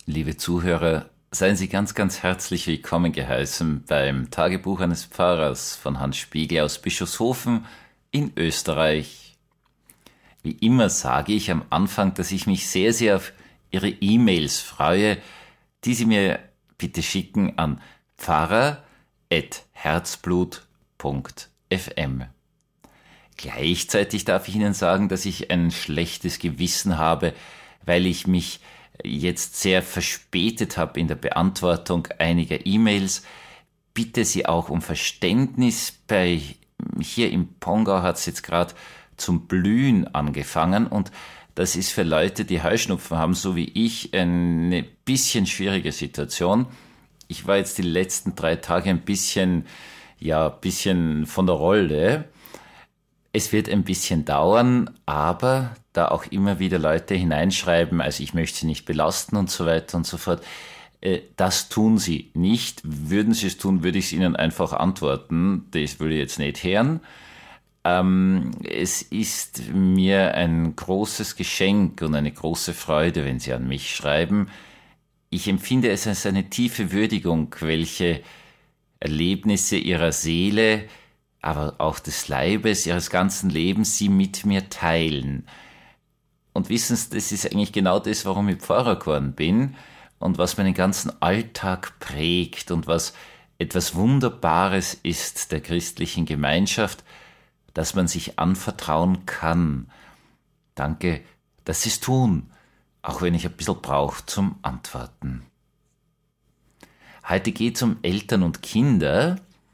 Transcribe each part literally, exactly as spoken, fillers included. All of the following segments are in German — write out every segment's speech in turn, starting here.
Liebe Zuhörer, seien Sie ganz, ganz herzlich willkommen geheißen beim Tagebuch eines Pfarrers von Hans Spiegel aus Bischofshofen in Österreich. Wie immer sage ich am Anfang, dass ich mich sehr, sehr auf Ihre E-Mails freue, die Sie mir bitte schicken an pfarrer at herzblut punkt f m. Gleichzeitig darf ich Ihnen sagen, dass ich ein schlechtes Gewissen habe, weil ich mich jetzt sehr verspätet habe in der Beantwortung einiger E-Mails. Bitte Sie auch um Verständnis. Bei hier im Pongau hat es jetzt gerade zum Blühen angefangen und das ist für Leute, die Heuschnupfen haben, so wie ich, eine bisschen schwierige Situation. Ich war jetzt die letzten drei Tage ein bisschen, ja, bisschen von der Rolle. Es wird ein bisschen dauern, aber da auch immer wieder Leute hineinschreiben, also ich möchte sie nicht belasten und so weiter und so fort, äh, das tun sie nicht. Würden sie es tun, würde ich es ihnen einfach antworten. Das will ich jetzt nicht hören. Ähm, es ist mir ein großes Geschenk und eine große Freude, wenn Sie an mich schreiben. Ich empfinde es als eine tiefe Würdigung, welche Erlebnisse Ihrer Seele, aber auch des Leibes, Ihres ganzen Lebens Sie mit mir teilen. Und wissen Sie, das ist eigentlich genau das, warum ich Pfarrer geworden bin und was meinen ganzen Alltag prägt und was etwas Wunderbares ist der christlichen Gemeinschaft, dass man sich anvertrauen kann. Danke, dass Sie es tun, auch wenn ich ein bisschen brauche zum Antworten. Heute geht es um Eltern und Kinder,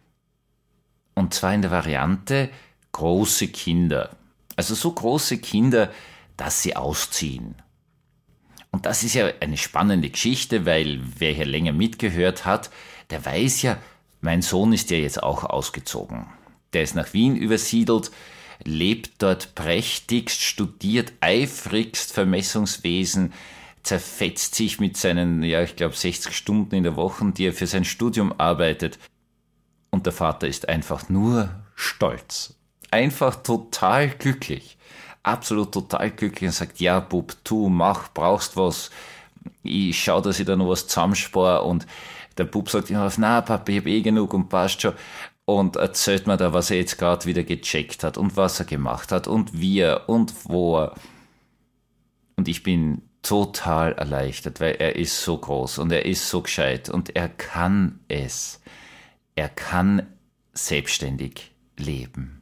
und zwar in der Variante große Kinder. Also so große Kinder, dass sie ausziehen. Und das ist ja eine spannende Geschichte, weil wer hier länger mitgehört hat, der weiß ja, mein Sohn ist ja jetzt auch ausgezogen. Der ist nach Wien übersiedelt, lebt dort prächtigst, studiert eifrigst Vermessungswesen, zerfetzt sich mit seinen, ja, ich glaube, sechzig Stunden in der Woche, die er für sein Studium arbeitet. Und der Vater ist einfach nur stolz. Einfach total glücklich. Absolut total glücklich und sagt, ja, Bub, tu, mach, brauchst was. Ich schau, dass ich da noch was zusammenspare. Und der Bub sagt immer, na, Papa, ich hab eh genug und passt schon. Und erzählt mir da, was er jetzt gerade wieder gecheckt hat und was er gemacht hat und wie er und wo er. Und ich bin total erleichtert, weil er ist so groß und er ist so gescheit und er kann es. Er kann selbstständig leben.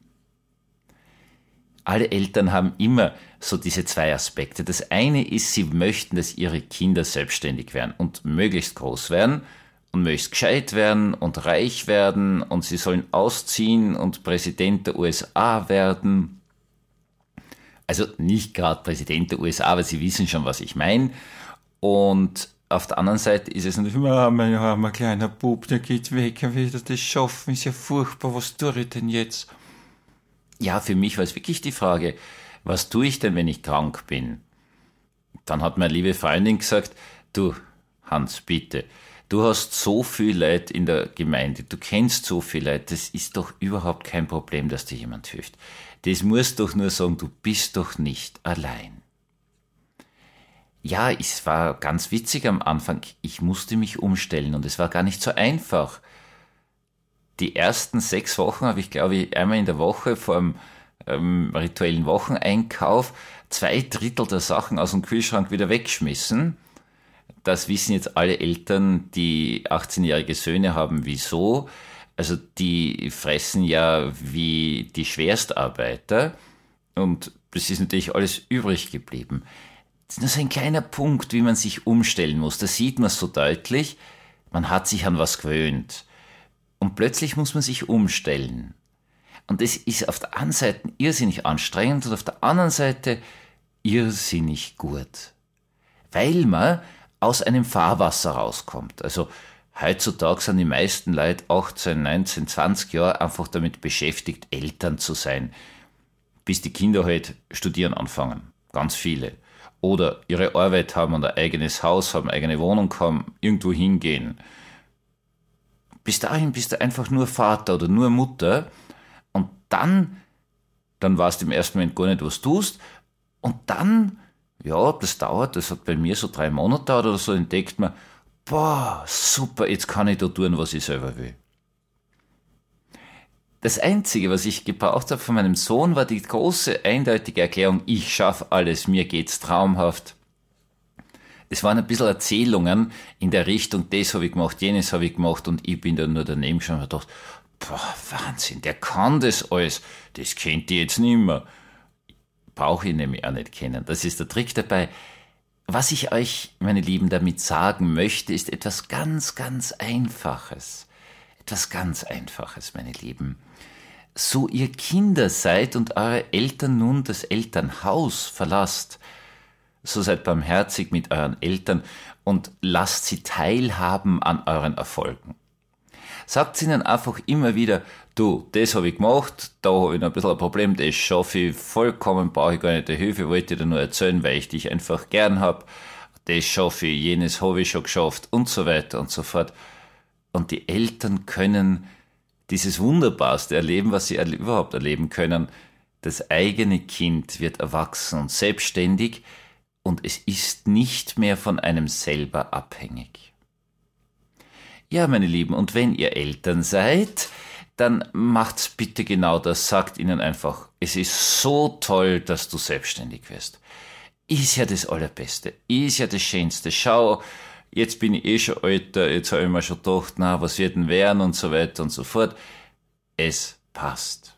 Alle Eltern haben immer so diese zwei Aspekte. Das eine ist, sie möchten, dass ihre Kinder selbstständig werden und möglichst groß werden und möglichst gescheit werden und reich werden und sie sollen ausziehen und Präsident der U S A werden. Also nicht gerade Präsident der U S A, aber Sie wissen schon, was ich meine. Und auf der anderen Seite ist es natürlich immer, mein armer kleiner Bub, der geht weg, er will das schaffen, ist ja furchtbar, was tue ich denn jetzt? Ja, für mich war es wirklich die Frage, was tue ich denn, wenn ich krank bin? Dann hat meine liebe Freundin gesagt, du, Hans, bitte, du hast so viel Leute in der Gemeinde, du kennst so viel Leute, das ist doch überhaupt kein Problem, dass dir jemand hilft. Das musst doch nur sagen, du bist doch nicht allein. Ja, es war ganz witzig am Anfang. Ich musste mich umstellen und es war gar nicht so einfach. Die ersten sechs Wochen habe ich, glaube ich, einmal in der Woche vor dem ähm, rituellen Wocheneinkauf zwei Drittel der Sachen aus dem Kühlschrank wieder weggeschmissen. Das wissen jetzt alle Eltern, die achtzehnjährige Söhne haben, wieso. Also die fressen ja wie die Schwerstarbeiter und das ist natürlich alles übrig geblieben. Das ist nur so ein kleiner Punkt, wie man sich umstellen muss. Da sieht man so deutlich, man hat sich an was gewöhnt. Und plötzlich muss man sich umstellen. Und das ist auf der einen Seite irrsinnig anstrengend und auf der anderen Seite irrsinnig gut. Weil man aus einem Fahrwasser rauskommt. Also heutzutage sind die meisten Leute achtzehn, neunzehn, zwanzig Jahre einfach damit beschäftigt, Eltern zu sein. Bis die Kinder halt studieren anfangen. Ganz viele. Oder ihre Arbeit haben und ein eigenes Haus haben, eigene Wohnung haben, irgendwo hingehen. Bis dahin bist du einfach nur Vater oder nur Mutter und dann, dann weißt du im ersten Moment gar nicht, was du tust und dann Ja, das dauert, das hat bei mir so drei Monate gedauert oder so, entdeckt man, boah, super, jetzt kann ich da tun, was ich selber will. Das Einzige, was ich gebraucht habe von meinem Sohn, war die große, eindeutige Erklärung, ich schaffe alles, mir geht's traumhaft. Es waren ein bisschen Erzählungen in der Richtung, das habe ich gemacht, jenes habe ich gemacht und ich bin dann nur daneben schon und habe gedacht, boah, Wahnsinn, der kann das alles, das kennt ihr jetzt nicht mehr. Brauche ich nämlich auch nicht kennen. Das ist der Trick dabei. Was ich euch, meine Lieben, damit sagen möchte, ist etwas ganz, ganz Einfaches. Etwas ganz Einfaches, meine Lieben. So ihr Kinder seid und eure Eltern nun das Elternhaus verlasst, so seid barmherzig mit euren Eltern und lasst sie teilhaben an euren Erfolgen. Sagt ihnen einfach immer wieder, du, das habe ich gemacht, da habe ich noch ein bisschen ein Problem, das schaffe ich vollkommen, brauche ich gar nicht die Hilfe, wollte ich dir nur erzählen, weil ich dich einfach gern habe, das schaffe ich, jenes habe ich schon geschafft und so weiter und so fort. Und die Eltern können dieses Wunderbarste erleben, was sie überhaupt erleben können. Das eigene Kind wird erwachsen und selbstständig und es ist nicht mehr von einem selber abhängig. Ja, meine Lieben, und wenn ihr Eltern seid, dann macht's bitte genau das. Sagt ihnen einfach, es ist so toll, dass du selbstständig wirst. Ist ja das Allerbeste, ist ja das Schönste. Schau, jetzt bin ich eh schon älter, jetzt habe ich mir schon gedacht, na, was wird denn werden und so weiter und so fort. Es passt.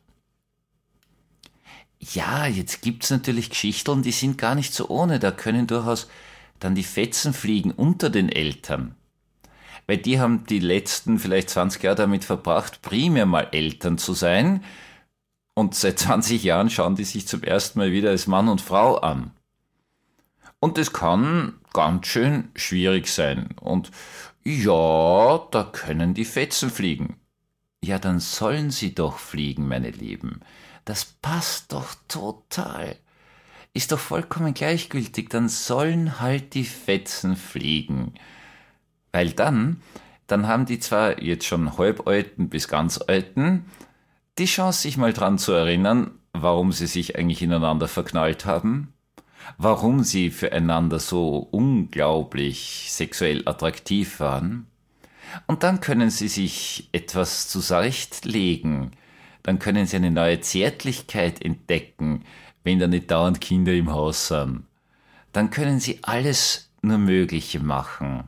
Ja, jetzt gibt's natürlich Geschichten, die sind gar nicht so ohne. Da können durchaus dann die Fetzen fliegen unter den Eltern. Weil die haben die letzten vielleicht zwanzig Jahre damit verbracht, primär mal Eltern zu sein. Und seit zwanzig Jahren schauen die sich zum ersten Mal wieder als Mann und Frau an. Und das kann ganz schön schwierig sein. Und ja, da können die Fetzen fliegen. Ja, dann sollen sie doch fliegen, meine Lieben. Das passt doch total. Ist doch vollkommen gleichgültig. Dann sollen halt die Fetzen fliegen. Weil dann, dann haben die zwar jetzt schon Halbalten bis ganz Alten die Chance, sich mal dran zu erinnern, warum sie sich eigentlich ineinander verknallt haben, warum sie füreinander so unglaublich sexuell attraktiv waren. Und dann können sie sich etwas zurechtlegen, dann können sie eine neue Zärtlichkeit entdecken, wenn da nicht dauernd Kinder im Haus sind. Dann können sie alles nur Mögliche machen.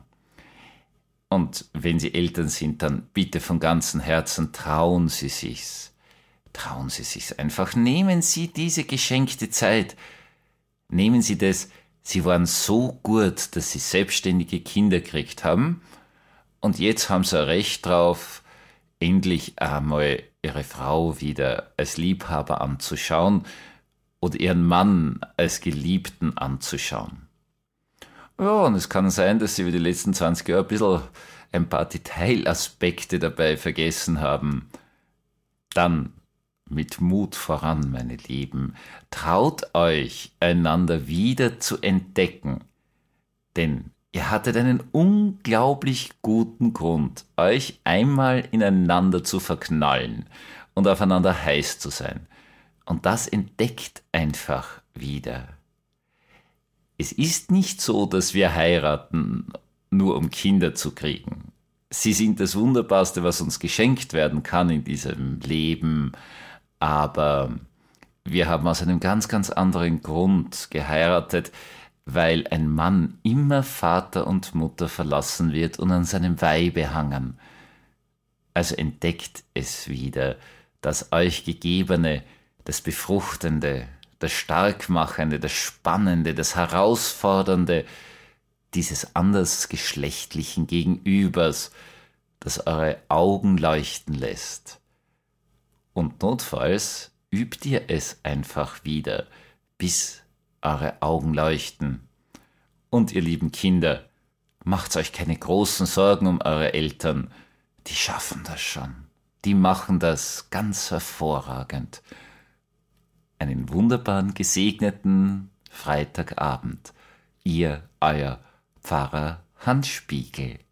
Und wenn Sie Eltern sind, dann bitte von ganzem Herzen trauen Sie sich's. Trauen Sie sich's einfach. Nehmen Sie diese geschenkte Zeit. Nehmen Sie das, Sie waren so gut, dass Sie selbstständige Kinder gekriegt haben. Und jetzt haben Sie ein Recht drauf, endlich einmal Ihre Frau wieder als Liebhaber anzuschauen oder Ihren Mann als Geliebten anzuschauen. Ja, und es kann sein, dass Sie über die letzten zwanzig Jahre ein bisschen ein paar Detailaspekte dabei vergessen haben. Dann mit Mut voran, meine Lieben. Traut euch, einander wieder zu entdecken. Denn ihr hattet einen unglaublich guten Grund, euch einmal ineinander zu verknallen und aufeinander heiß zu sein. Und das entdeckt einfach wieder. Es ist nicht so, dass wir heiraten, nur um Kinder zu kriegen. Sie sind das Wunderbarste, was uns geschenkt werden kann in diesem Leben, aber wir haben aus einem ganz, ganz anderen Grund geheiratet, weil ein Mann immer Vater und Mutter verlassen wird und an seinem Weibe hangen. Also entdeckt es wieder, das euch Gegebene, das Befruchtende, das Starkmachende, das Spannende, das Herausfordernde dieses andersgeschlechtlichen Gegenübers, das eure Augen leuchten lässt. Und notfalls übt ihr es einfach wieder, bis eure Augen leuchten. Und ihr lieben Kinder, macht euch keine großen Sorgen um eure Eltern, die schaffen das schon, die machen das ganz hervorragend. Einen wunderbaren, gesegneten Freitagabend. Ihr, euer Pfarrer Hans Spiegel.